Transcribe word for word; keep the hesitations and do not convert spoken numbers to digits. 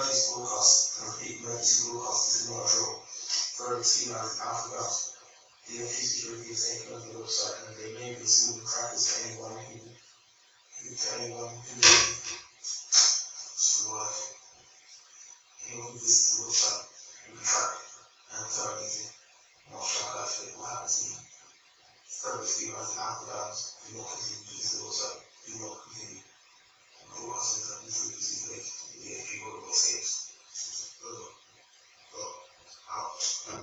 emergency broadcast, and repeat, emergency broadcast is not a drill. Further females and alphabets. The F T security is taken on the website, and they may be smooth crackers to anyone who, who to anyone who survive. Anyone who visits the website will be tracked and terminated. Not sure how that fit what happens to you. Further females and alphabets do not continue to visit the website.